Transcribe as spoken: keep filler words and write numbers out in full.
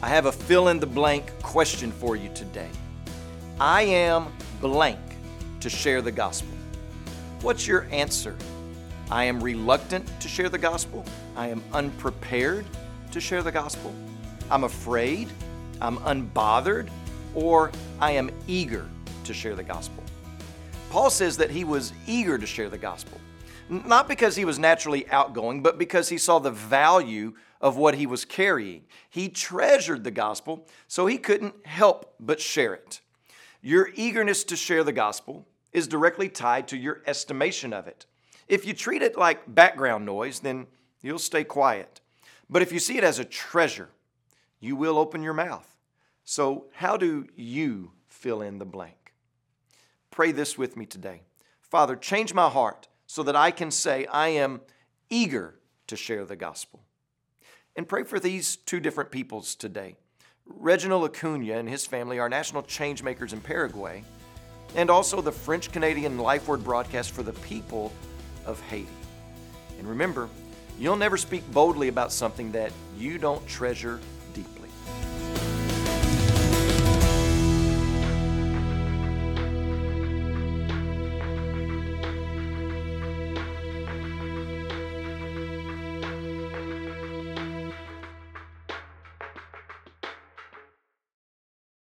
I have a fill-in-the-blank question for you today. I am blank to share the gospel. What's your answer? I am reluctant to share the gospel. I am unprepared to share the gospel. I'm afraid. I'm unbothered. Or I am eager to share the gospel. Paul says that he was eager to share the gospel. Not because he was naturally outgoing, but because he saw the value of what he was carrying. He treasured the gospel, so he couldn't help but share it. Your eagerness to share the gospel is directly tied to your estimation of it. If you treat it like background noise, then you'll stay quiet. But if you see it as a treasure, you will open your mouth. So how do you fill in the blank? Pray this with me today. Father, change my heart so that I can say I am eager to share the gospel. And pray for these two different peoples today. Reginald Acuna and his family are national change makers in Paraguay, and also the French-Canadian Life Word broadcast for the people of Haiti. And remember, you'll never speak boldly about something that you don't treasure